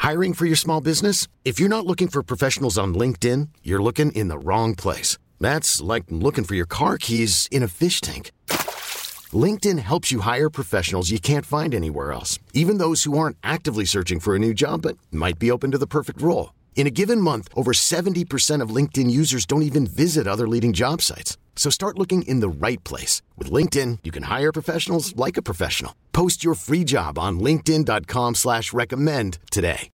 Hiring for your small business? If you're not looking for professionals on LinkedIn, you're looking in the wrong place. That's like looking for your car keys in a fish tank. LinkedIn helps you hire professionals you can't find anywhere else, even those who aren't actively searching for a new job but might be open to the perfect role. In a given month, over 70% of LinkedIn users don't even visit other leading job sites. So start looking in the right place. With LinkedIn, you can hire professionals like a professional. Post your free job on linkedin.com/recommend today.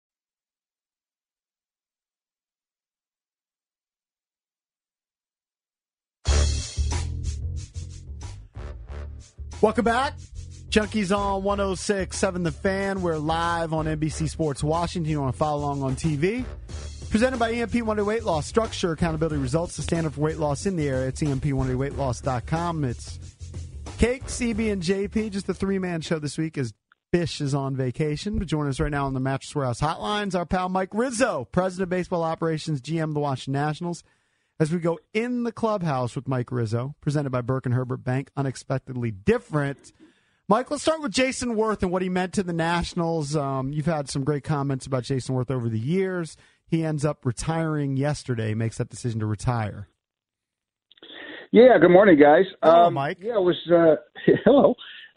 Welcome back. Junkies on 106.7 The Fan. We're live on NBC Sports Washington. You want to follow along on TV. Presented by EMP One Day Weight Loss. Structure, accountability, results. The standard for weight loss in the area. It's EMP1dayweightloss.com. It's Cake, CB, and JP. Just a three-man show this week as Bish is on vacation. But joining us right now on the Mattress Warehouse Hotlines, our pal Mike Rizzo, President of Baseball Operations, GM of the Washington Nationals. As we go in the clubhouse with Mike Rizzo, presented by Burke and Herbert Bank, unexpectedly different. Mike, let's start with Jason Worth and what he meant to the Nationals. You've had some great comments about Jason Worth over the years. He ends up retiring yesterday, makes that decision to retire. Yeah, good morning, guys. Hello, Mike. Yeah, it was, hello.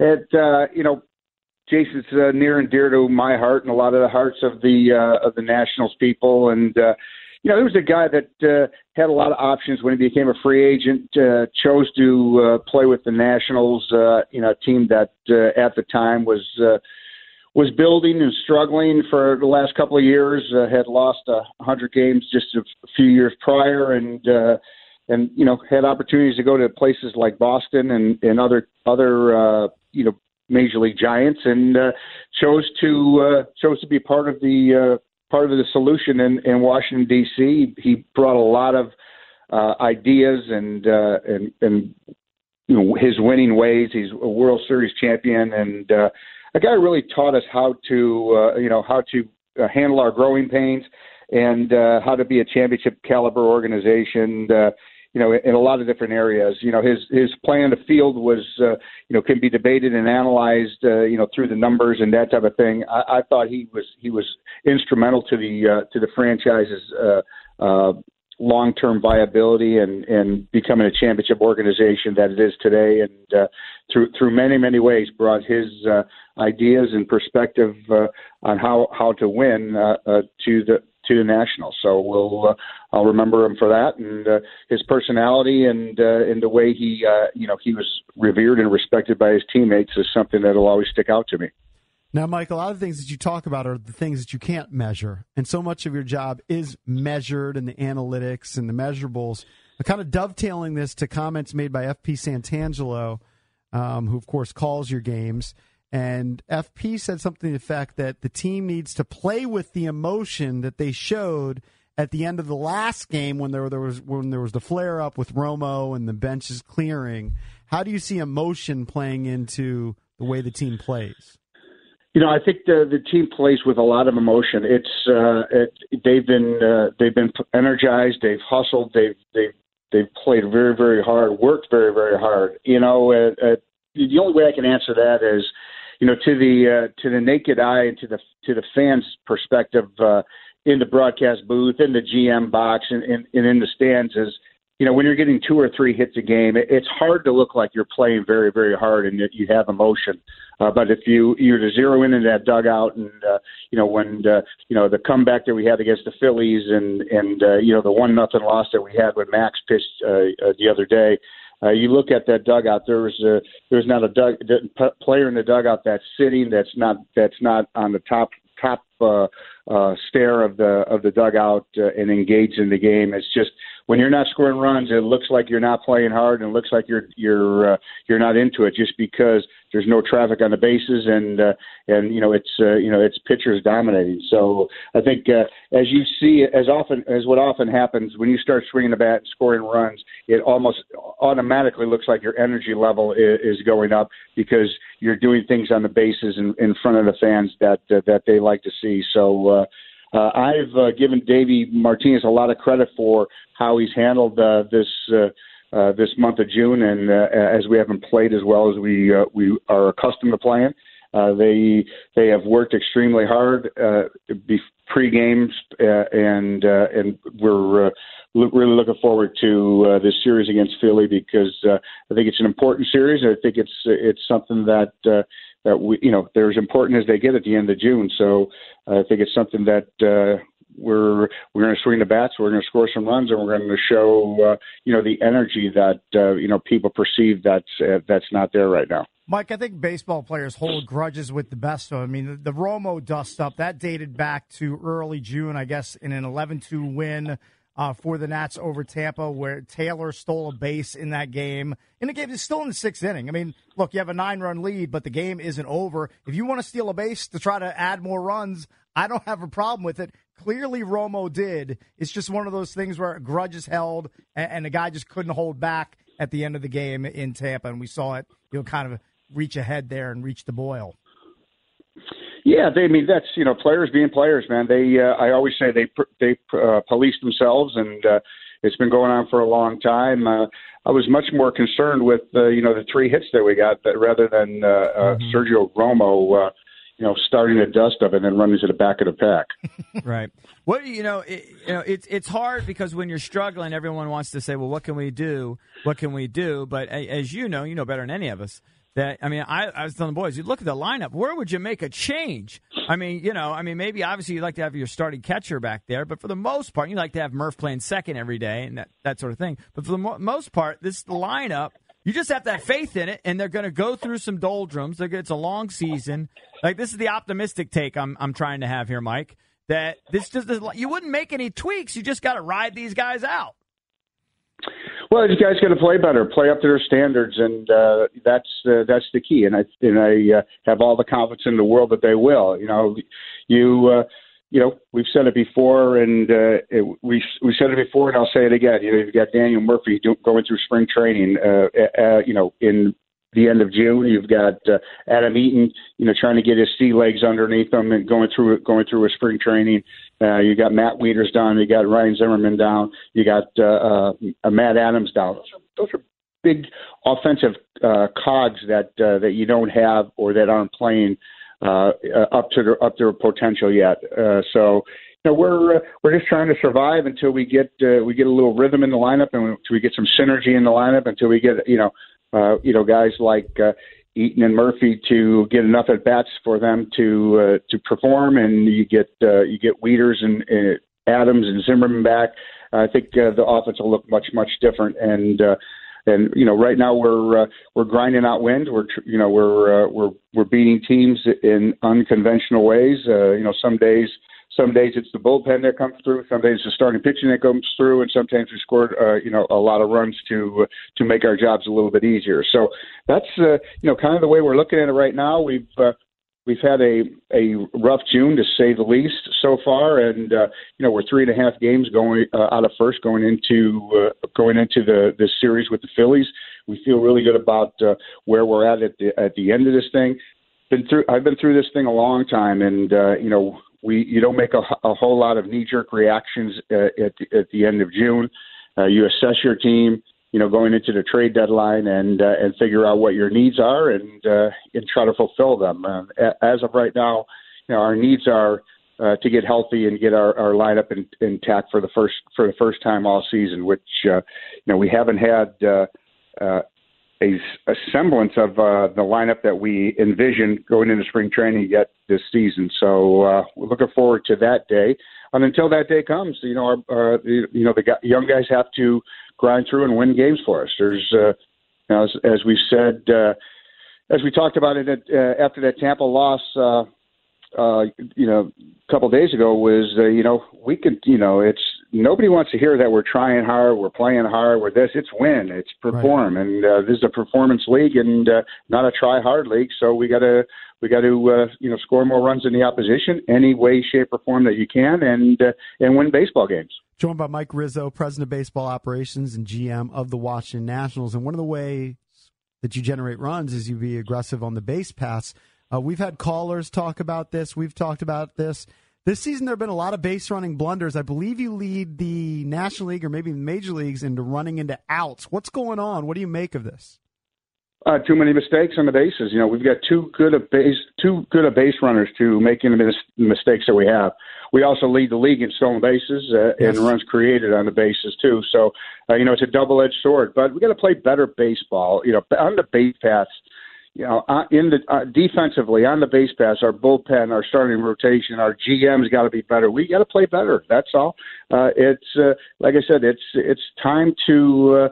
Jason's near and dear to my heart and a lot of the hearts of the Nationals people. And, he was a guy that had a lot of options when he became a free agent, chose to play with the Nationals, a team that at the time was building and struggling for the last couple of years, had lost 100 games just a few years prior and had opportunities to go to places like Boston and other Major League Giants, and chose to be part of the solution in Washington D.C. He brought a lot of ideas and his winning ways. He's a World Series champion and a guy who really taught us how to handle our growing pains and how to be a championship caliber organization. In a lot of different areas. His play on the field was, can be debated and analyzed, through the numbers and that type of thing. I thought he was instrumental to the franchise's long-term viability and becoming a championship organization that it is today. And through many, many ways brought his ideas and perspective on how to win to the Nationals. So I'll remember him for that, and his personality and the way he was revered and respected by his teammates is something that'll always stick out to me. Now, Mike, a lot of the things that you talk about are the things that you can't measure, and so much of your job is measured in the analytics and the measurables. I'm kind of dovetailing this to comments made by FP Santangelo, who, of course, calls your games. And FP said something to the effect that the team needs to play with the emotion that they showed at the end of the last game when there was the flare up with Romo and the benches clearing. How do you see emotion playing into the way the team plays? I think the team plays with a lot of emotion. They've been energized. They've hustled. They've played very, very hard. Worked very, very hard. The only way I can answer that is, to the naked eye and to the fans' perspective in the broadcast booth, in the GM box, and in the stands is, when you're getting 2 or 3 hits a game, it's hard to look like you're playing very, very hard and that you have emotion. But if you're to zero in that dugout and, when the comeback that we had against the Phillies and the 1-0 loss that we had when Max pitched the other day, you look at that dugout. There's not a player in the dugout that's sitting. That's not on the top stair of the dugout and engaged in the game. It's just when you're not scoring runs, it looks like you're not playing hard, and it looks like you're not into it just because there's no traffic on the bases and it's pitchers dominating. So I think as you see, as what often happens when you start swinging the bat and scoring runs, it almost automatically looks like your energy level is going up because you're doing things on the bases in front of the fans that they like to see. So I've given Davey Martinez a lot of credit for how he's handled this month of June, and as we haven't played as well as we are accustomed to playing. They have worked extremely hard games, and we're really looking forward to this series against Philly because I think it's an important series. I think it's something that we, they're as important as they get at the end of June. So I think it's something that we're going to swing the bats, we're going to score some runs, and we're going to show the energy that people perceive that's not there right now. Mike, I think baseball players hold grudges with the best of them. I mean, the Romo dust-up, that dated back to early June, I guess, in an 11-2 win for the Nats over Tampa, where Taylor stole a base in that game. And the game is still in the sixth inning. I mean, look, you have a 9-run lead, but the game isn't over. If you want to steal a base to try to add more runs, I don't have a problem with it. Clearly, Romo did. It's just one of those things where a grudge is held, and the guy just couldn't hold back at the end of the game in Tampa, and we saw it, kind of reach ahead there and reach the boil. Yeah, that's players being players, man. I always say they police themselves, and it's been going on for a long time. I was much more concerned with the 3 hits that we got rather than Sergio Romo starting the dust of it and then running to the back of the pack. Right. Well, it's hard because when you're struggling, everyone wants to say, well, what can we do? What can we do? But as you know better than any of us, that, I was telling the boys, you look at the lineup, where would you make a change? Maybe obviously you'd like to have your starting catcher back there, but for the most part, you like to have Murph playing second every day and that sort of thing. But for the most part, the lineup, you just have to have faith in it, and they're going to go through some doldrums. It's a long season. Like, this is the optimistic take I'm trying to have here, Mike, that you wouldn't make any tweaks. You just got to ride these guys out. Well, these guys got to play better, play up to their standards, and that's the key. And I have all the confidence in the world that they will. We've said it before, and we said it before, and I'll say it again. You've got Daniel Murphy going through spring training. In the end of June, you've got Adam Eaton, trying to get his sea legs underneath him and going through a spring training. You got Matt Wieters down. You got Ryan Zimmerman down. You got Matt Adams down. Those are big offensive cogs that you don't have or that aren't playing up to their potential yet. So we're just trying to survive until we get a little rhythm in the lineup, and until we get some synergy in the lineup, until we get guys like Eaton and Murphy to get enough at bats for them to perform, and you get Wieters and Adams and Zimmerman back. I think the offense will look much different. And right now we're grinding out wins. We're beating teams in unconventional ways. Some days it's the bullpen that comes through. Some days it's the starting pitching that comes through, and sometimes we scored a lot of runs to make our jobs a little bit easier. So that's kind of the way we're looking at it right now. We've had a rough June, to say the least, so far, and we're 3.5 games going out of first going into this series with the Phillies. We feel really good about where we're at the end of this thing. I've been through this thing a long time, and you don't make a whole lot of knee-jerk reactions at the end of June. You assess your team, going into the trade deadline, and figure out what your needs are and try to fulfill them. As of right now, our needs are to get healthy and get our lineup intact for the first time all season, which we haven't had a semblance of the lineup that we envisioned going into spring training yet this season. So we're looking forward to that day. And until that day comes, the young guys have to grind through and win games for us. There's, as we said, as we talked about it after that Tampa loss, a couple of days ago, was we could, it's nobody wants to hear that we're trying hard, we're playing hard, it's win, it's perform, right. And this is a performance league and not a try hard league. So we got to score more runs than the opposition any way, shape, or form that you can, and win baseball games. Joined by Mike Rizzo, President of Baseball Operations and GM of the Washington Nationals. And one of the ways that you generate runs is you be aggressive on the base paths. We've had callers talk about this. We've talked about this. This season there have been a lot of base running blunders. I believe you lead the National League or maybe the Major Leagues into running into outs. What's going on? What do you make of this? Too many mistakes on the bases. We've got too good a base runners to make any mistakes that we have. We also lead the league in stolen bases and runs created on the bases too. So it's a double-edged sword. But we got to play better baseball. On the base paths. Defensively on the base paths, our bullpen, our starting rotation, our GM's got to be better. We got to play better. That's all. It's like I said. It's time to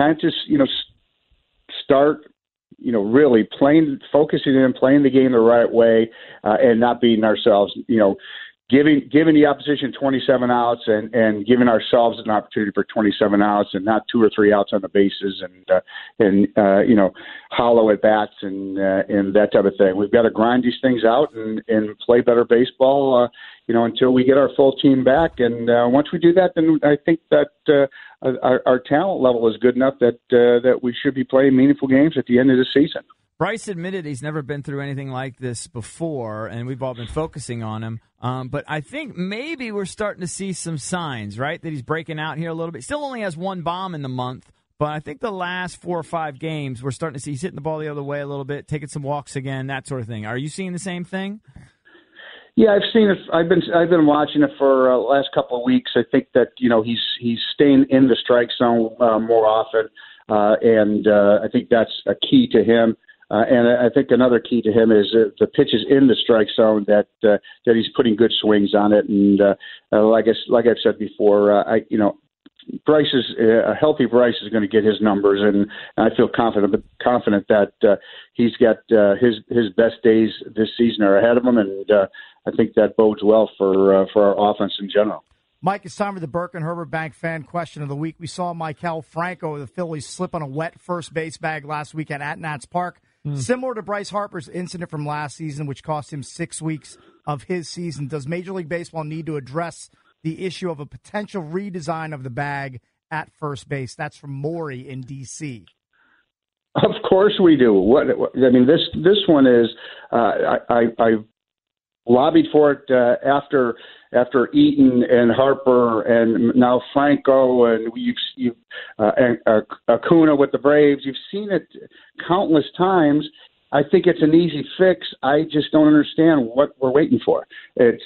start. Really focusing in, playing the game the right way, and not beating ourselves. Giving the opposition 27 outs and giving ourselves an opportunity for 27 outs and not 2 or 3 outs on the bases and hollow at bats and that type of thing. We've got to grind these things out and play better baseball, until we get our full team back. And once we do that, then I think that our talent level is good enough that we should be playing meaningful games at the end of the season. Bryce admitted he's never been through anything like this before, and we've all been focusing on him. But I think maybe we're starting to see some signs, right, that he's breaking out here a little bit. Still only has 1 bomb in the month, but I think the last 4 or 5 games we're starting to see he's hitting the ball the other way a little bit, taking some walks again, that sort of thing. Are you seeing the same thing? Yeah, I've seen it. I've been watching it for the last couple of weeks. I think that he's staying in the strike zone more often, and I think that's a key to him. And I think another key to him is the pitches in the strike zone that he's putting good swings on it. And like I've said before, a healthy Bryce is going to get his numbers, and I feel confident that he's got his best days this season are ahead of him, and I think that bodes well for our offense in general. Mike, it's time for the Burke and Herbert Bank fan question of the week. We saw Maikel Franco of the Phillies slip on a wet first base bag last weekend at Nats Park. Similar to Bryce Harper's incident from last season, which cost him 6 weeks of his season, does Major League Baseball need to address the issue of a potential redesign of the bag at first base? That's from Maury in D.C. Of course we do. This one is I lobbied for it after Eaton and Harper and now Franco and Acuna with the Braves. You've seen it countless times. I think it's an easy fix. I just don't understand what we're waiting for. It's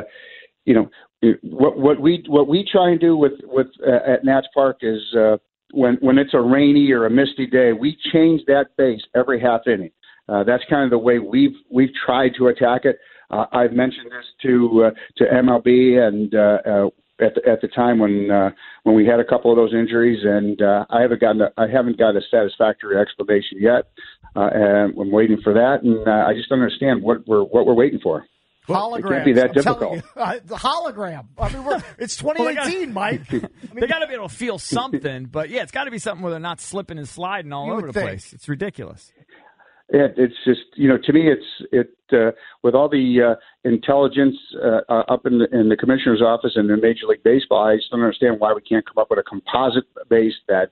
what we try and do with at Nats Park is when it's a rainy or a misty day, we change that base every half inning. That's kind of the way we've tried to attack it. I've mentioned this to MLB and at the time when we had a couple of those injuries, and I haven't got a satisfactory explanation yet. And I'm waiting for that, and I just don't understand what we're waiting for. Holograms. It can't be that difficult. The hologram. It's 2018, Mike. They got to be able to feel something, but yeah, it's got to be something where they're not slipping and sliding all over the place. It's ridiculous. It's just, to me, it's with all the intelligence up in the commissioner's office and in Major League Baseball, I just don't understand why we can't come up with a composite base that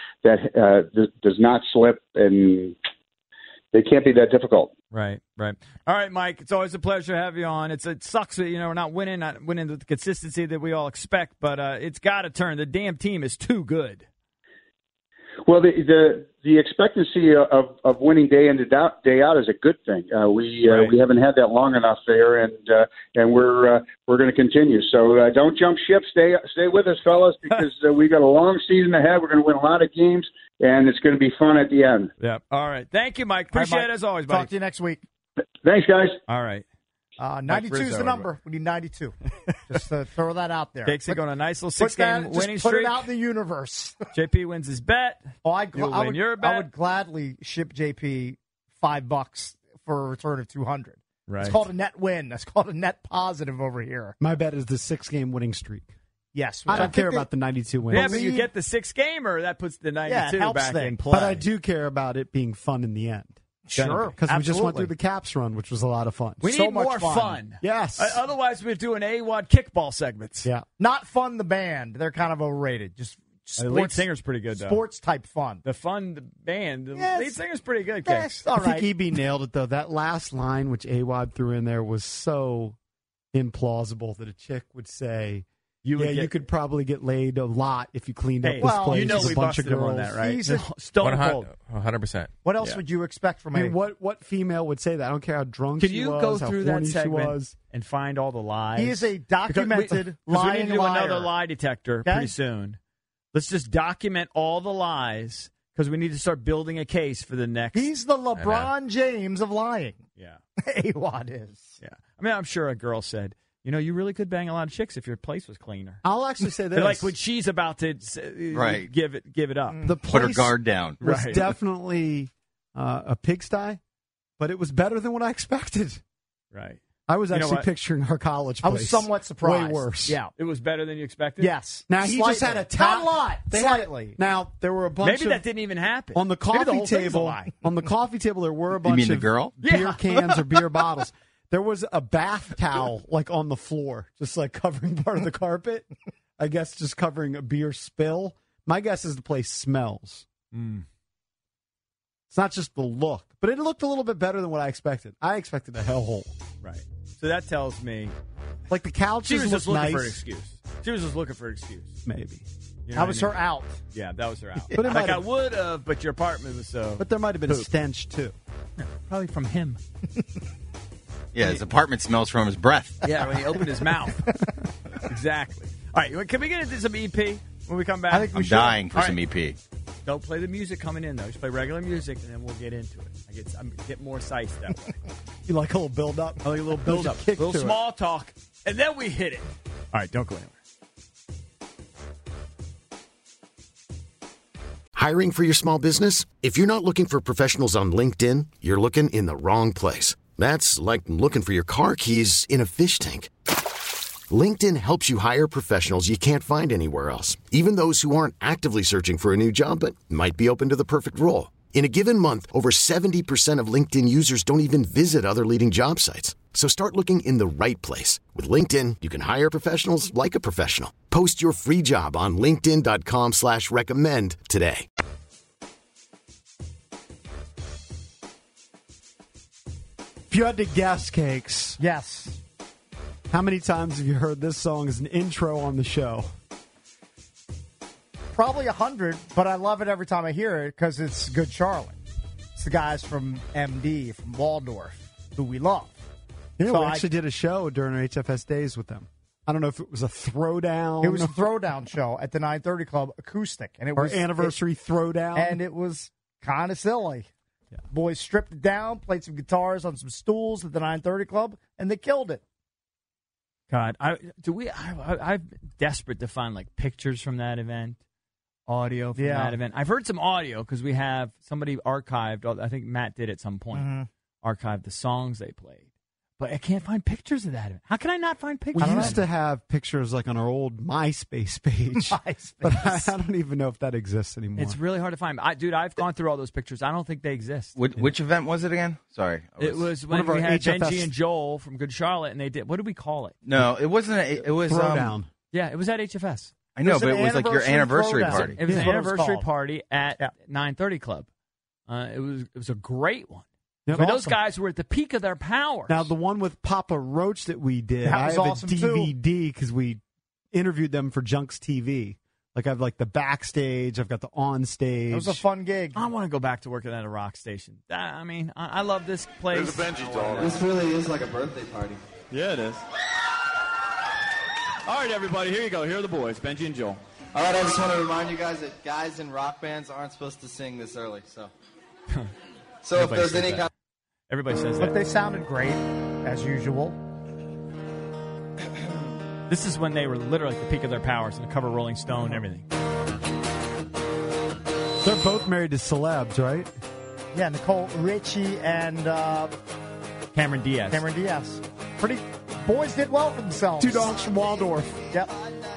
does not slip, and it can't be that difficult. Right. All right, Mike, it's always a pleasure to have you on. It sucks that we're not winning with the consistency that we all expect, but it's got to turn. The damn team is too good. Well, the expectancy of winning day in day out is a good thing. We haven't had that long enough there, and we're going to continue. So don't jump ship. Stay with us, fellas, because we got a long season ahead. We're going to win a lot of games, and it's going to be fun at the end. Yeah. All right. Thank you, Mike. Appreciate it as always, buddy. Talk to you next week. Thanks, guys. All right. 92 is the number. We need 92. Just to throw that out there. Takes it on a nice little 6-game winning streak. Put it out in the universe. JP wins his bet. Win your bet. I would gladly ship JP $5 for a return of 200. Right. It's called a net win. That's called a net positive over here. My bet is the 6-game winning streak. Yes. I don't care about the 92 wins. Yeah, but you get the 6-gamer. That puts the 92 back in play. But I do care about it being fun in the end. Sure. Because we just went through the Caps run, which was a lot of fun. We need more fun. Yes. Otherwise, we're doing AWOD kickball segments. Yeah. Not Fun the band. They're kind of overrated. Just the lead singer's pretty good, though. Sports type fun. The band. The lead singer's pretty good, Kicks. I think EB nailed it, though. That last line, which AWOD threw in there, was so implausible that a chick would say, you could probably get laid a lot if you cleaned up this well, place. you know with we a bunch busted of him girls. on that, right? He's a Stone cold. 100%. What else would you expect from I mean, a... what female would say that? I don't care how drunk Can she you was, go how through that horny she segment was. and find all the lies? He is a documented because we lying need to do liar. another lie detector Okay? pretty soon. Let's just document all the lies because we need to start building a case for the next. He's the LeBron James of lying. Yeah. A-Wad is. Yeah. I mean, I'm sure a girl said, you really could bang a lot of chicks if your place was cleaner. I'll actually say this. Like when she's about to give it up. The Put her place guard down. was Right. definitely a pigsty, but it was better than what I expected. Right. I was You know actually what? picturing her college I place. was somewhat surprised. Way worse. Yeah. It was better than you expected? Yes. Now, he just had a Not a lot. They Slightly. Now, there were a bunch Maybe of... that didn't even happen. On the Maybe coffee whole thing's a table, lie. there were a bunch mean the of girl? beer cans or beer bottles. There was a bath towel like on the floor, just like covering part of the carpet. I guess just covering a beer spill. My guess is the place smells. It's not just the look, but it looked a little bit better than what I expected. I expected a hellhole. Right. So that tells me Like the she couches was just look looking nice. for an excuse. She was just looking for an excuse. Maybe. You know That what was I mean? her out. Yeah, that was her out. But it Like might I have- would have, but your apartment was so. But there might have been a Poop. stench, too. Probably from him. Yeah, his apartment smells from his breath. Yeah, when he opened his mouth. Exactly. All right, can we get into some EP when we come back? I think we I'm should. dying for All some right. EP. Don't play the music coming in, though. Just play regular music, and then we'll get into it. I get more sights that way. You like a little build-up? I like a little build-up, Kick a little to it. small talk, and then we hit it. All right, don't go anywhere. Hiring for your small business? If you're not looking for professionals on LinkedIn, you're looking in the wrong place. That's like looking for your car keys in a fish tank. LinkedIn helps you hire professionals you can't find anywhere else, even those who aren't actively searching for a new job but might be open to the perfect role. In a given month, over 70% of LinkedIn users don't even visit other leading job sites. So start looking in the right place. With LinkedIn, you can hire professionals like a professional. Post your free job on linkedin.com/recommend today. If you had to guess, Cakes, Yes. how many times have you heard this song as an intro on the show? Probably 100, but I love it every time I hear it because it's Good Charlotte. It's the guys from MD, from Waldorf, who we love. You know, So we I- actually did a show during our HFS days with them. I don't know if it was a throwdown. It was a throwdown show at the 930 Club acoustic, and it or was anniversary throwdown. and it was kind of silly. Yeah. Boys stripped it down, played some guitars on some stools at the 930 Club, and they killed it. God, I'm desperate to find like pictures from that event, audio from Yeah. that event. I've heard some audio because we have somebody archived. I think Matt did at some point archived the songs they played, but I can't find pictures of that event. How can I not find we pictures? used to have pictures like on our old MySpace page, but I don't even know if that exists anymore. It's really hard to find. Dude, I've gone through all those pictures. I don't think they exist. Which event was it again? Sorry. It was One when of our we had HFS Benji and Joel from Good Charlotte, and they did. What did we call it? No, it wasn't. It was throwdown. Yeah, it was at HFS. I know, It was but an it was like your anniversary throwdown. party. It was Yeah. an What it was anniversary called. party at Yeah. 930 Club. It was a great one. Yep. I mean, those Awesome. guys were at the peak of their powers. Now, the one with Papa Roach that we did, That I was have awesome, a too. DVD because we interviewed them for Junks TV. Like, I have like the backstage, I've got the on stage. It was a fun gig. I want to go back to working at a rock station. I mean, I love this place. This really is like a birthday party. Yeah, it is. All right, everybody, here you go. Here are the boys, Benji and Joel. All right, I just want to remind you guys that guys in rock bands aren't supposed to sing this early. So if Everybody there's says any that. kind Everybody says But that. they sounded great, as usual. This is when they were literally at the peak of their powers and the cover Rolling Stone and everything. They're both married to celebs, right? Yeah, Nicole Richie and Cameron Diaz. Cameron Diaz. Pretty boys did well for themselves. Two dogs from Waldorf. Yep.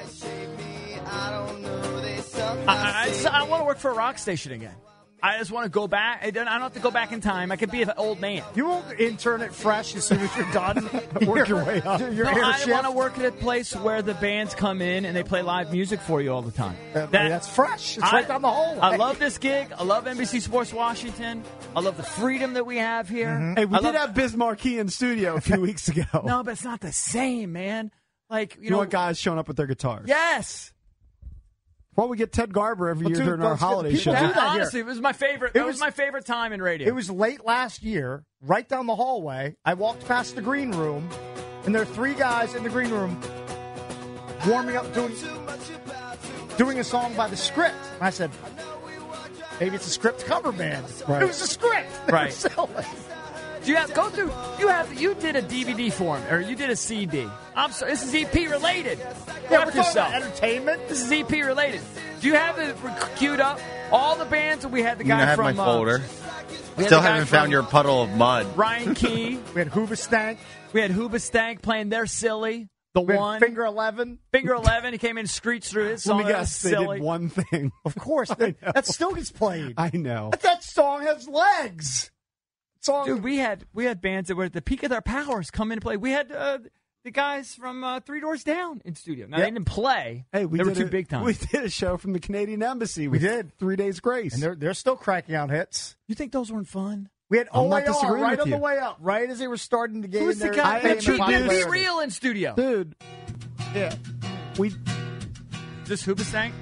I want to work for a rock station again. I just want to go back. I don't have to go back in time. I could be an old man. You won't intern it fresh as soon as you're done. Work your way up. Your No, air I shift. want to work at a place where the bands come in and they play live music for you all the time. That's fresh. It's right down the hallway. I love this gig. I love NBC Sports Washington. I love the freedom that we have here. Hey, we I did love- have Biz Marquis in studio a few weeks ago. No, but it's not the same, man. Like, You want guys showing up with their guitars? Yes. Well, we get Ted Garber every year during our holiday show. Honestly, it was my favorite. It was my favorite time in radio. It was late last year, right down the hallway. I walked past the green room, and there are 3 guys in the green room warming up, doing a song by The Script. And I said, maybe it's a Script cover band. Right. It was a Script. Right. You did a DVD for him, or you did a CD. I'm sorry, this is EP related. Yeah, we're talking about entertainment. This is EP related. Do you have it queued up? All the bands that we had the guy I have from my folder. we had Still the guy haven't from found your puddle of mud. Ryan Key. We had Hoobastank. We had Hoobastank playing They're Silly. The We had one. Finger 11. Finger 11. He came in and screeched through his Let song. me That guess, was they silly. did one thing. Of course. That still gets played. I know. But that song has legs. Dude, we had bands that were at the peak of their powers come in and play. We had the guys from Three Doors Down in studio. Now, they didn't play. Hey, they were too big time. We did a show from the Canadian Embassy. We did 3 Days Grace. And they're still cracking out hits. You think those weren't fun? We had I'm not OAR disagreeing right with on you. the way up, right as they were starting to gain Who's the their guy fame that and beat Be popularity. Real in studio? Dude. Yeah. We This Hoobastank?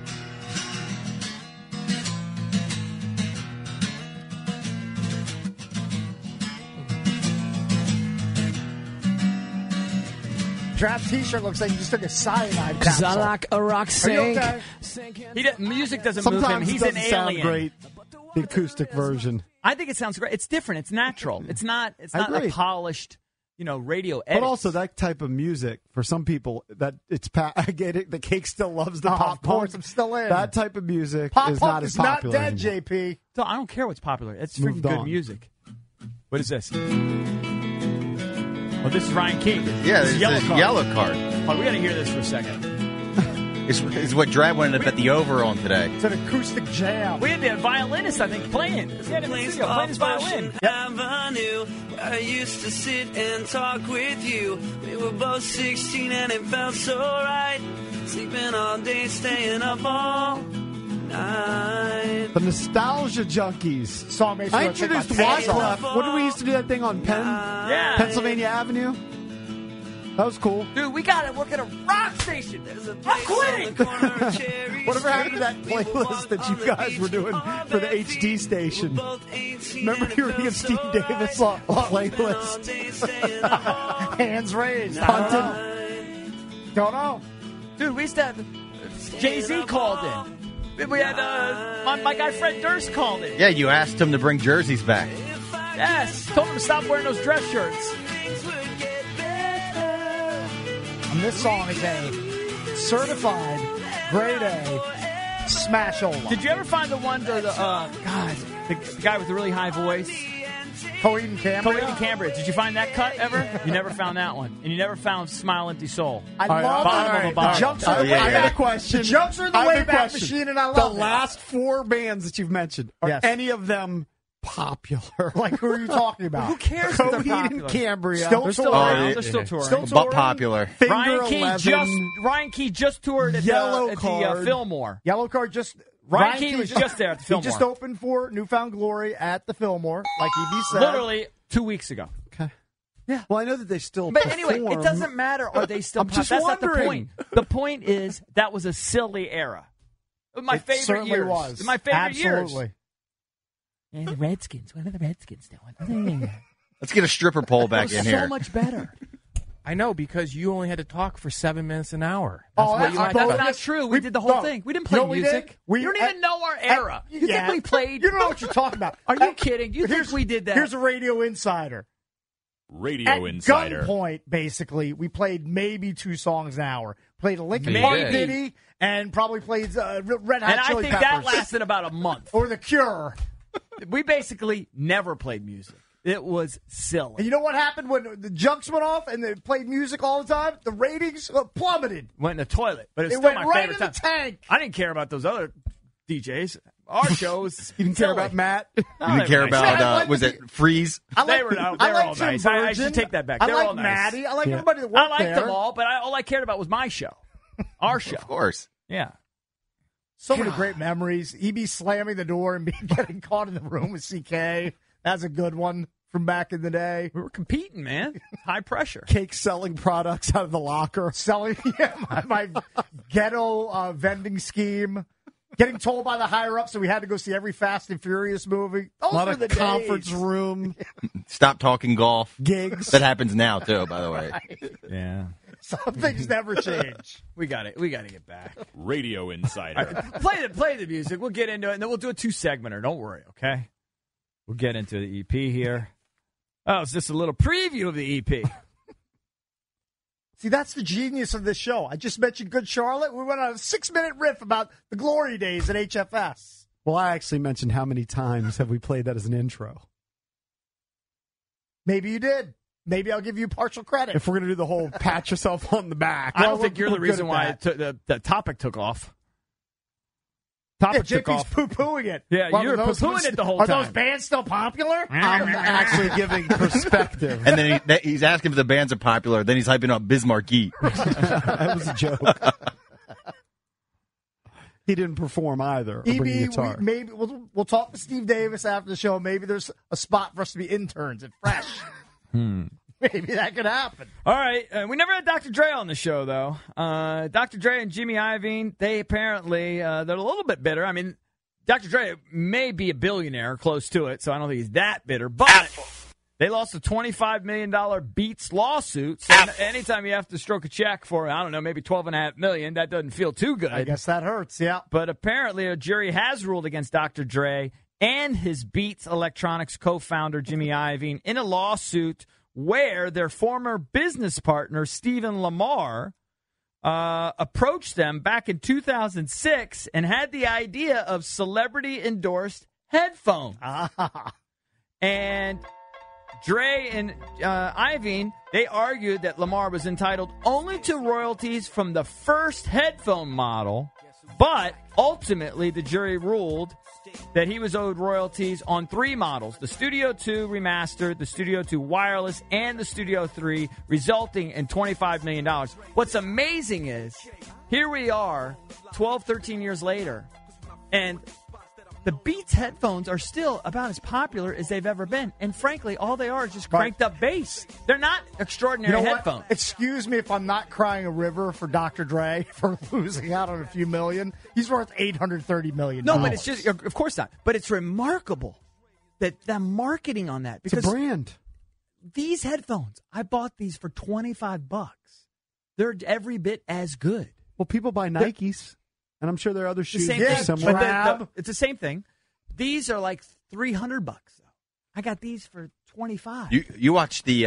Draft T-shirt looks like you just took a cyanide Cause I capsule. like a rock Are you sink. okay? Music doesn't move him. sometimes He's it an doesn't sound alien. great. The acoustic version. I think it sounds great. It's different. It's natural. It's not I a agree. polished, radio edit. But also that type of music for some people that it's I get it. The cake still loves the Oh, pop of course, punk. I'm still in. That type of music Pop is punk not as is not popular dead, anymore. JP. So I don't care what's popular. It's freaking Moved good on. music. What is this? Oh, this is Ryan King. Yeah, This is it's a yellow card. Oh, we got to hear this for a second. It's what Drab ended up at the over on today. It's an acoustic jam. We had the violinist, I think, playing. He had him in the studio, playing his violin. Avenue, where I used to sit and talk with you. We were both 16 and it felt so right. Sleeping all day, staying up all night. The Nostalgia Junkies. Song makes me I want to take my introduced pants Wyclef. off. What did we used to do that thing on Yeah. Pennsylvania Avenue? That was cool. Dude, we got to work at a rock station. I'm quitting. Whatever happened to that playlist that you guys were doing for the HD station? Remember you were doing Steve Davis playlist? Hands raised. Punted. Don't know. Dude, we used to have Jay-Z called in. We had my guy Fred Durst called in. Yeah, you asked him to bring jerseys back. Yes. Told him to stop wearing those dress shirts. And this song is a certified grade A smash-ola. Did you ever find the one, the guy with the really high voice? Coheed and Cambria? Coheed and Cambria. Did you find that cut ever? You never found that one. And you never found Smile Empty Soul. I All right, love bottom of a the bottle. Junks are the yeah, way yeah. back. Question. The Junks are the I have a Wayback question. Machine, and I the love it. last 4 bands that you've mentioned, are Yes. any of them popular? Like, who are you talking about? Who cares if they're Coheed popular? and Cambria. Still They're still touring. around. They're still touring. Still But touring. popular. Finger Ryan Ryan Key just toured at Yellow the Card. Fillmore. Yellow Card just... Ryan Key was just there at the Fillmore. He just opened for Newfound Glory at the Fillmore, like EB said. Literally 2 weeks ago. Okay. Yeah. Well, I know that they still But perform. anyway, it doesn't matter. Are they still I'm pop? just That's not the wondering. point. The point is that was a silly era. My It favorite certainly years. was. My favorite Absolutely. years. And the Redskins. What are the Redskins doing? Let's get a stripper pole back in here. So much better. I know, because you only had to talk for 7 minutes an hour. Oh, What that's you liked not- about That's it. not true. We did the whole thing. We didn't play You know what we music. did? We- you don't even know our era. You Yeah. think we played? You don't know what you're talking about. Are you kidding? You think Here's- we did that? Here's a radio insider. Radio At Insider. gunpoint, basically, we played maybe 2 songs an hour. Played a Linkin Maybe. Park ditty, and probably played Red Hot and I Chili think Peppers. that lasted about a month. Or The Cure. We basically never played music. It was silly. And you know what happened when the Junks went off and they played music all the time? The ratings plummeted. Went in the toilet, but it's It still went my right favorite in the time. tank. I didn't care about those other DJs. Our shows. You didn't care about Matt? You didn't care nice. about, I like was the- it Freeze? I They were I all like Tim nice. I should Virgin. take that back. I They're like all nice. Maddie. I like Yeah. everybody that I worked liked there. them all, but all I cared about was my show. Our show. Of course. Yeah. So many great memories. EB slamming the door and getting caught in the room with CK. That's a good one. from back in the day. We were competing, man. High pressure. Cake selling products out of the locker. Selling my ghetto vending scheme. Getting told by the higher-ups that we had to go see every Fast and Furious movie. Those A lot were of the conference days. room Stop talking golf. gigs. That happens now, too, by the way. Yeah. Some things never change. We got it. We got to get back. Radio Insider. Play the music. We'll get into it, and then we'll do a 2-segmenter. Don't worry, okay? We'll get into the EP here. Oh, it's just a little preview of the EP. See, that's the genius of this show. I just mentioned Good Charlotte. We went on a 6-minute riff about the glory days at HFS. Well, I actually mentioned how many times have we played that as an intro. Maybe you did. Maybe I'll give you partial credit. If we're going to do the whole pat yourself on the back. I don't Well, think you're we're the reason good why at that. the topic took off. Yeah, Topic took JP's off. poo-pooing it. Yeah, Well, you were those poo-pooing was- it the whole Are time. those bands still popular? I'm actually giving perspective. And then he's asking if the bands are popular. Then he's hyping up Bismarcky. That was a joke. He didn't perform either. Or bring a guitar. maybe we'll talk to Steve Davis after the show. Maybe there's a spot for us to be interns at Fresh. Maybe that could happen. All right. We never had Dr. Dre on the show, though. Dr. Dre and Jimmy Iovine, they apparently, they're a little bit bitter. I mean, Dr. Dre may be a billionaire, close to it, so I don't think he's that bitter. But they lost a $25 million Beats lawsuit. So anytime you have to stroke a check for, I don't know, maybe $12.5 million, that doesn't feel too good. I guess that hurts, yeah. But apparently a jury has ruled against Dr. Dre and his Beats Electronics co-founder, Jimmy Iovine, in a lawsuit where their former business partner, Stephen Lamar, approached them back in 2006 and had the idea of celebrity-endorsed headphones. And Dre and Iovine, they argued that Lamar was entitled only to royalties from the first headphone model, but ultimately the jury ruled that he was owed royalties on 3 models, the Studio 2 Remastered, the Studio 2 Wireless, and the Studio 3, resulting in $25 million. What's amazing is, here we are, 12, 13 years later, and the Beats headphones are still about as popular as they've ever been. And frankly, all they are is just cranked up bass. They're not extraordinary You know headphones. what? Excuse me if I'm not crying a river for Dr. Dre for losing out on a few million. He's worth $830 million. No, but it's just, of course not. But it's remarkable that the marketing on that. It's Because a brand. these headphones, I bought these for $25. They're every bit as good. Well, people buy Nikes, and I'm sure there are other The shoes same that are thing. similar. But it's the same thing. These are like $300 though. I got these for $25. You watched the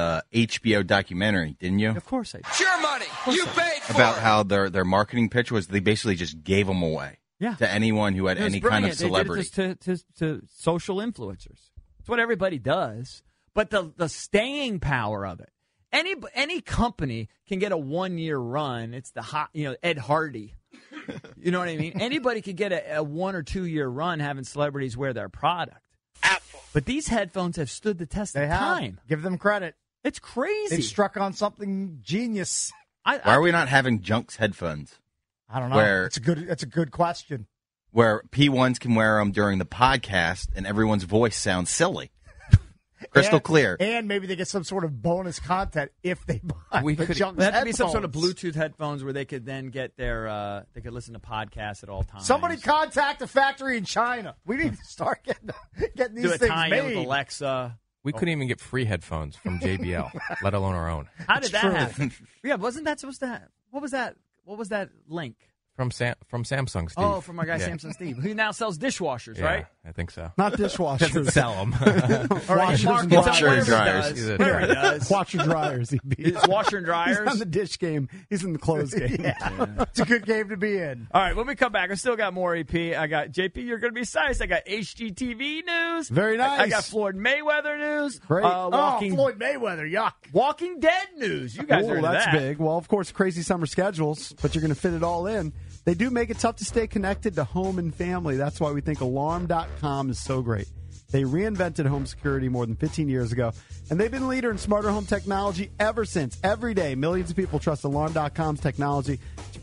HBO documentary, didn't you? Of course I did. It's your money. You paid for About it. how their marketing pitch was they basically just gave them away to anyone who had It was any kind of brilliant. celebrity. They did it just to social influencers. It's what everybody does. But the staying power of it. Any company can get a 1-year run. It's the hot, Ed Hardy. You know what I mean? Anybody could get a 1 or 2 year run having celebrities wear their product. Apple. But these headphones have stood the test of time. Give them credit. It's crazy. They've struck on something genius. Why are we not having Junks headphones? I don't know. Where- It's a good question. Where P1s can wear them during the podcast and everyone's voice sounds silly. Crystal clear. And maybe they get some sort of bonus content if they buy We the could- Junks There had to be some sort of headphones. Bluetooth headphones where they could then get their they could listen to podcasts at all times. Somebody contact a factory in China. We need to start getting these do a things tie-in with made. Alexa. We couldn't even get free headphones from JBL, let alone our own. How did that true. happen? Yeah, wasn't that supposed to? What was that? What was that link? From Samsung, Steve. Oh, from our guy Yeah. Samson Steve, who now sells dishwashers, Yeah, right? I think so. Not dishwashers. Doesn't sell them. All right, Washers Mark, and it's on washer wherever and he dryers. does. Wherever he does. Washer dryers. It's washer and dryers. He's on the dish game. He's in the clothes game. It's a good game to be in. All right, when we come back, I still got more EP. I got JP. You're going to be sized. I got HGTV news. Very nice. I got Floyd Mayweather news. Great. Floyd Mayweather, yuck. Walking Dead news. You guys are Ooh, into that's that. big. Well, of course, crazy summer schedules, but you're going to fit it all in. They do make it tough to stay connected to home and family. That's why we think Alarm.com is so great. They reinvented home security more than 15 years ago, and they've been a leader in smarter home technology ever since. Every day, millions of people trust Alarm.com's technology to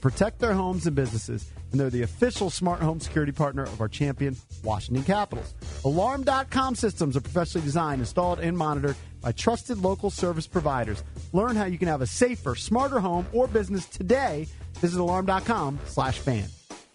protect their homes and businesses, and they're the official smart home security partner of our champion, Washington Capitals. Alarm.com systems are professionally designed, installed, and monitored by trusted local service providers. Learn how you can have a safer, smarter home or business today. Visit alarm.com/fan.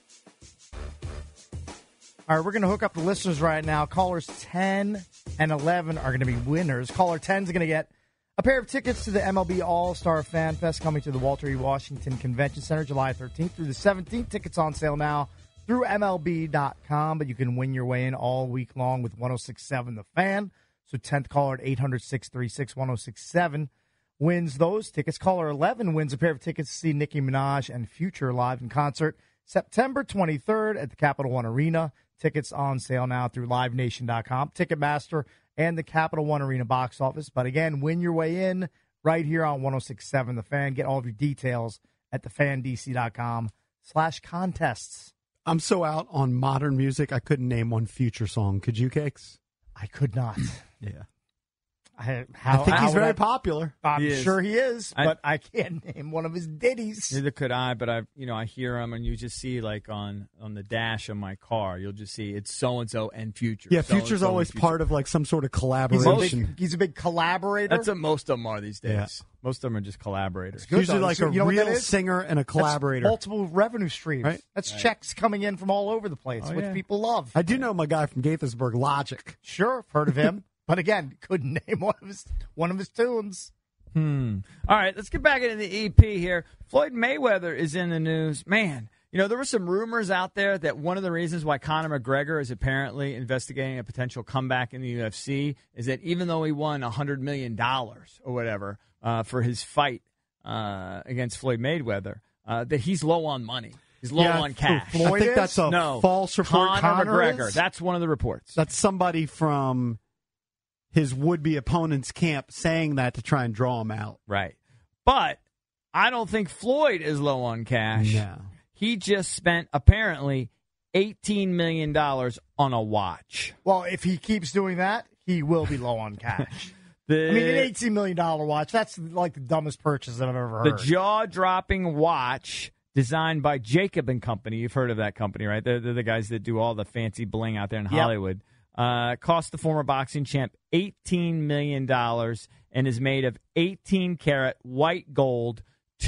All right, we're going to hook up the listeners right now. Callers 10 and 11 are going to be winners. Caller 10 is going to get a pair of tickets to the MLB All-Star Fan Fest coming to the Walter E. Washington Convention Center July 13th through the 17th. Tickets on sale now through MLB.com, but you can win your way in all week long with 106.7 The Fan. So 10th caller at 800-636-1067 wins those tickets. Caller 11 wins a pair of tickets to see Nicki Minaj and Future live in concert September 23rd at the Capital One Arena. Tickets on sale now through LiveNation.com, Ticketmaster, and the Capital One Arena box office. But again, win your way in right here on 106.7 The Fan. Get all of your details at thefandc.com/contests. I'm so out on modern music, I couldn't name one Future song. Could you, Cakes? I could not. Yeah. I think he's very popular. I'm sure he is, but I can't name one of his ditties. Neither could I, but I hear him, and you just see like on the dash of my car, you'll just see it's so and so and Future. Yeah, Future's always part of like some sort of collaboration. He's a big collaborator. That's what most of them are these days. Yeah. Most of them are just collaborators. It's usually like a real singer and a collaborator. That's multiple revenue streams. Right? That's checks coming in from all over the place, which people love. I do know my guy from Gaithersburg, Logic. Sure, heard of him. But again, couldn't name one of his tunes. All right, let's get back into the EP here. Floyd Mayweather is in the news. Man, there were some rumors out there that one of the reasons why Conor McGregor is apparently investigating a potential comeback in the UFC is that even though he won $100 million or whatever for his fight against Floyd Mayweather, that he's low on money. He's low on cash. I think that's a false report. Conor McGregor. That's one of the reports. That's somebody from his would-be opponent's camp saying that to try and draw him out. Right. But I don't think Floyd is low on cash. No. He just spent, apparently, $18 million on a watch. Well, if he keeps doing that, he will be low on cash. An $18 million watch, that's like the dumbest purchase I've ever heard. The jaw-dropping watch designed by Jacob & Company. You've heard of that company, right? They're the guys that do all the fancy bling out there in Hollywood. Cost the former boxing champ $18 million and is made of 18-karat white gold,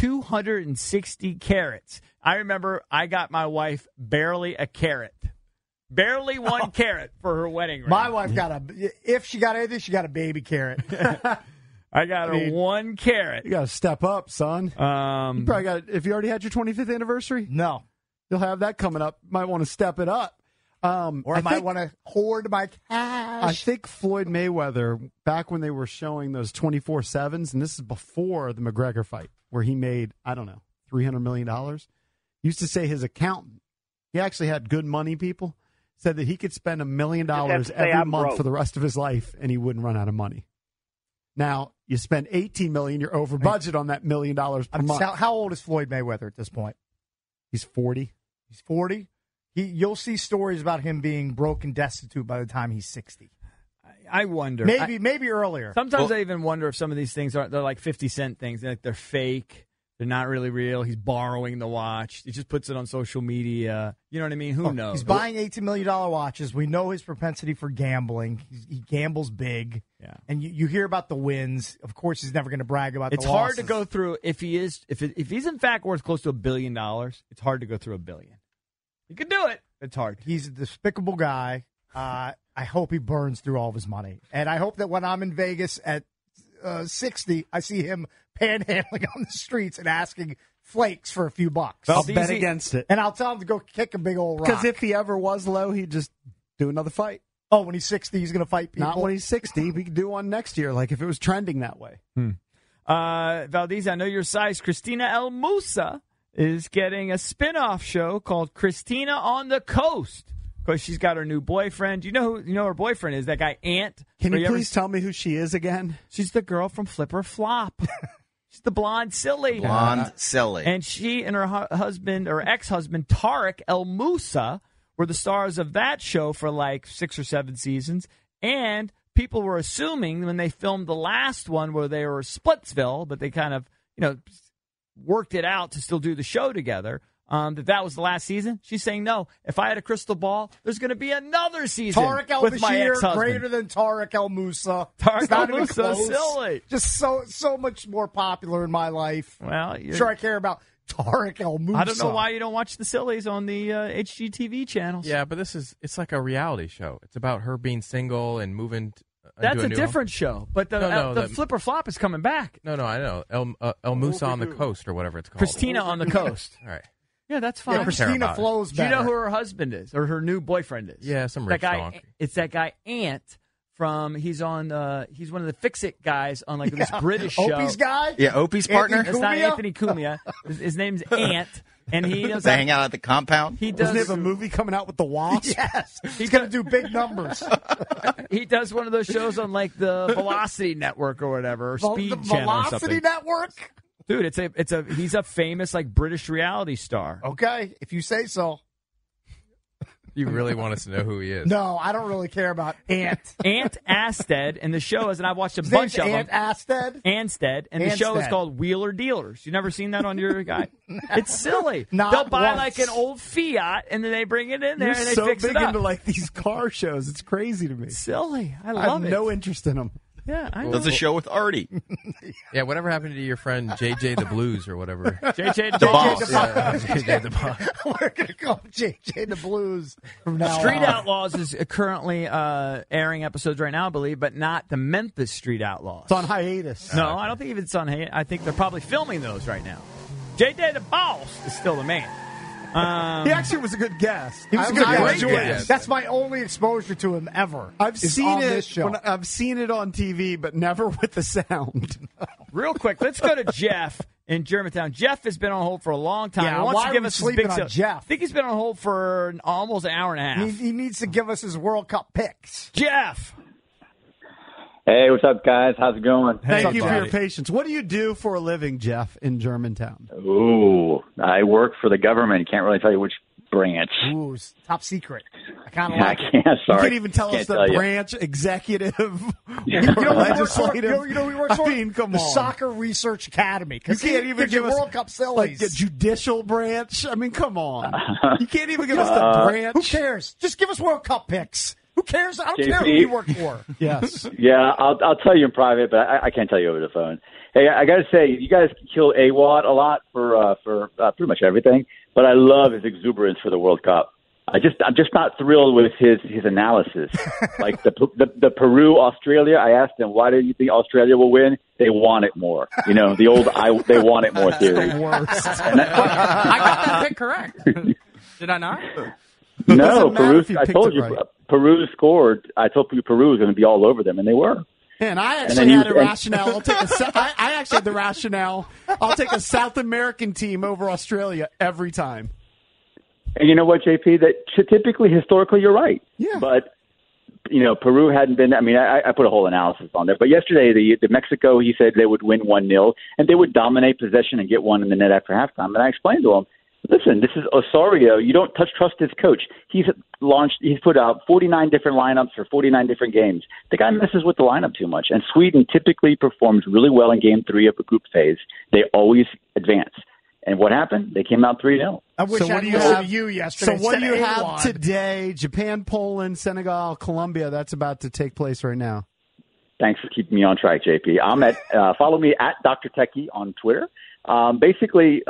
260 carats. I remember I got my wife barely a carat. Barely one carat for her wedding ring. My wife if she got anything, she got a baby carat. I got her 1 carat. You got to step up, son. You probably got. If you already had your 25th anniversary, no, you'll have that coming up. Might want to step it up. Or I might want to hoard my cash. I think Floyd Mayweather, back when they were showing those 24/7s, and this is before the McGregor fight, where he made, I don't know, $300 million, used to say his accountant, he actually had good money people, said that he could spend $1 million every month for the rest of his life, and he wouldn't run out of money. Now, you spend $18 million, you're over budget on that $1 million per month. How old is Floyd Mayweather at this point? He's 40. He's 40? You'll see stories about him being broke and destitute by the time he's 60. I wonder. Maybe earlier. Sometimes I even wonder if some of these things they're like 50-cent things. They're fake. They're not really real. He's borrowing the watch. He just puts it on social media. You know what I mean? Who knows? He's buying $18 million watches. We know his propensity for gambling. He gambles big. Yeah. And you hear about the wins. Of course, he's never going to brag about the losses. It's hard to go through if he's in fact worth close to $1 billion. It's hard to go through $1 billion. You can do it. It's hard. He's a despicable guy. I hope he burns through all of his money. And I hope that when I'm in Vegas at 60, I see him panhandling on the streets and asking flakes for a few bucks. I'll bet against it. And I'll tell him to go kick a big old rock. Because if he ever was low, he'd just do another fight. Oh, when he's 60, he's going to fight people? Not when he's 60. We could do one next year, like if it was trending that way. Valdez, I know your size. Christina El Moussa is getting a spin-off show called Christina on the Coast because she's got her new boyfriend. You know who her boyfriend is? That guy Ant. Can you please tell me who she is again? She's the girl from Flip or Flop. She's the blonde silly. Blonde silly. And she and her husband or ex-husband Tariq El Moussa were the stars of that show for like 6 or 7 seasons. And people were assuming when they filmed the last one where they were Splitsville, but they kind of, worked it out to still do the show together. That was the last season. She's saying, no, if I had a crystal ball, there's going to be another season Tariq with my El-Bashir, ex-husband. greater than Tariq El Moussa. Tariq It's not El even Moussa, close. silly. Just so much more popular in my life. Well, Sure, I care about Tariq El Moussa. I don't know why you don't watch the sillies on the HGTV channels. Yeah, but it's like a reality show. It's about her being single and moving. That's a different show. But the Flip or Flop is coming back. No, I know. El Moussa on the Coast or whatever it's called. Christina on the Coast. All right. Yeah, that's fine. Yeah, Christina flows Do you better. know who her husband is or her new boyfriend is? Yeah, some rich guy. donk. It's that guy Ant from. He's one of the Fix It guys on like this British show. Opie's guy? Yeah, Opie's partner. That's not Anthony Cumia. His name's Ant, and he does. They hang out at the compound. He does. Doesn't he have a movie coming out with the Wasp? Yes. He's going to do big numbers. He does one of those shows on like the Velocity Network or whatever, or Speed the Channel or Velocity something. Network? Dude, he's a famous like British reality star. Okay, if you say so. You really want us to know who he is? No, I don't really care about Ant. Ant Asted, and the show is, and I've watched a bunch of Ant them. Asted? Anstead, and the show is Anstead. called Wheeler Dealers. You never seen that on your guy? It's silly. Not They'll buy once. like an old Fiat, and then they bring it in there You're and they so fix big it up. into like these car shows. It's crazy to me. Silly. I I love have it. no interest in them. Yeah, I Does a show with Artie. Yeah, whatever happened to your friend JJ the Blues or whatever? JJ The Boss. Yeah, JJ the Boss. We're going to call him JJ the Blues from now Street on. Outlaws is currently airing episodes right now, I believe, but not the Memphis Street Outlaws. It's on hiatus. No, I don't think it's on. I think they're probably filming those right now. JJ the Boss is still the man. He actually was a good guest. He was a good I guest. enjoyed guest. it. That's my only exposure to him ever. I've is seen on it. This show. I've seen it on TV, but never with the sound. Real quick, let's go to Jeff in Germantown. Jeff has been on hold for a long time. Yeah, he wants why to are give we us his sleeping big on sale. Jeff? I think he's been on hold for almost an hour and a half. He needs to give us his World Cup picks. Jeff. Hey, what's up, guys? How's it going? Thank you for your patience. What do you do for a living, Jeff, in Germantown? Ooh, I work for the government. Can't really tell you which branch. Ooh, top secret. I kind of I like it. can't. Sorry. You can't even tell us Can't the tell you. branch, executive, or You know, legislative. we work for I mean, come the on. Soccer Research Academy. You 'cause can't he even gives you give us World Cup like sillies. a judicial branch. I mean, come on. You can't even give us the branch. Who cares? Just give us World Cup picks. Who cares? I don't JP. care who you work for. Yes. Yeah, I'll tell you in private, but I can't tell you over the phone. Hey, I got to say, you guys kill AWadd a lot for pretty much everything, but I love his exuberance for the World Cup. I'm just not thrilled with his analysis. Like the Peru Australia, I asked him, why do you think Australia will win? They want it more. You know, the old they want it more theory. Worst. I got that pick correct. Did I not? No, Doesn't matter Peru. if you I picked told it you, right. Peru scored. I told you Peru was going to be all over them, and they were. And I then actually he had a was- rationale. I actually had the rationale. I'll take a South American team over Australia every time. And you know what, JP? That typically, historically, you're right. Yeah. But you know, Peru hadn't been. I mean, I put a whole analysis on there. But yesterday, the Mexico, he said they would win 1-0 and they would dominate possession and get one in the net after halftime. And I explained to him, listen, this is Osorio. You don't trust his coach. He's put out 49 different lineups for 49 different games. The guy messes with the lineup too much. And Sweden typically performs really well in game 3 of the group phase. They always advance. And what happened? They came out 3-0. I wish So I what do you listened have? to you yesterday. So what do you instead of have AWadd. today? Japan, Poland, Senegal, Colombia. That's about to take place right now. Thanks for keeping me on track, JP. I'm at follow me at Dr. Techie on Twitter. Basically,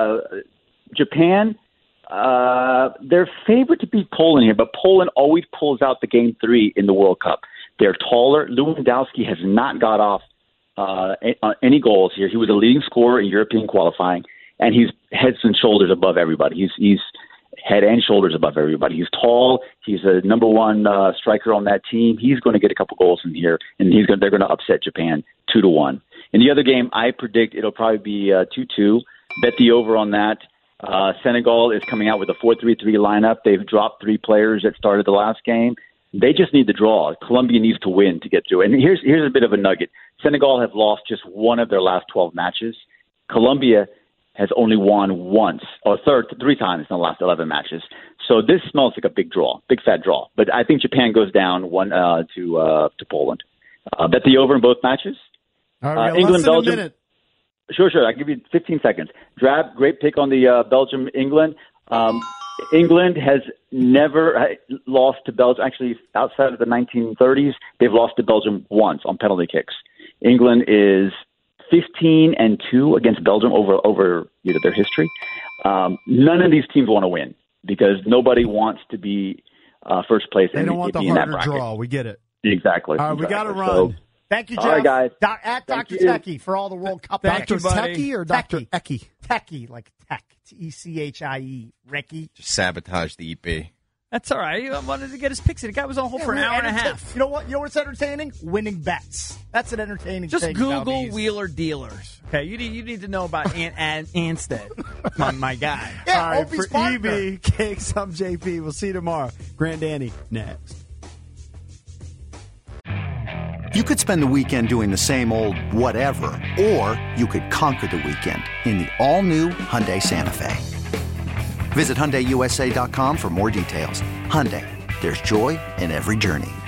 Japan, they're favored to beat Poland here, but Poland always pulls out the game 3 in the World Cup. They're taller. Lewandowski has not got off any goals here. He was a leading scorer in European qualifying, and he's heads and shoulders above everybody. He's head and shoulders above everybody. He's tall. He's a number one striker on that team. He's going to get a couple goals in here, and they're going to upset Japan 2-1. In the other game, I predict it'll probably be 2-2. Bet the over on that. Senegal is coming out with a 4-3-3 lineup. They've dropped 3 players that started the last game. They just need the draw. Colombia needs to win to get through. And here's a bit of a nugget. Senegal have lost just one of their last 12 matches. Colombia has only won once, or 3 times in the last 11 matches. So this smells like a big draw, big fat draw. But I think Japan goes down 1 to Poland. Bet the over in both matches. All right, England, less than Belgium. a minute. Sure. I'll give you 15 seconds. Drab, great pick on the Belgium-England. England has never lost to Belgium. Actually, outside of the 1930s, they've lost to Belgium once on penalty kicks. England is 15-2 against Belgium over their history. None of these teams want to win because nobody wants to be first place. They don't want the harder draw. We get it. Exactly. All right, we got to run. So, thank you, Jeff. All right, guys. At Dr. Techie for all the World Cup. Dr. Techie or Dr. Eckie? Techie, like tech. Techie. Recky. Just sabotage the EP. That's all right. I wanted to get his picks in. The guy was on hold for an hour and a half. You know what? You know what's entertaining? Winning bets. That's an entertaining Just thing. Google Wheeler Dealers. Okay, you need to know about Anstead, my guy. Yeah, all right, Opie's for partner. EB, Cakes, I'm JP. We'll see you tomorrow. Grand Danny next. You could spend the weekend doing the same old whatever, or you could conquer the weekend in the all-new Hyundai Santa Fe. Visit HyundaiUSA.com for more details. Hyundai, there's joy in every journey.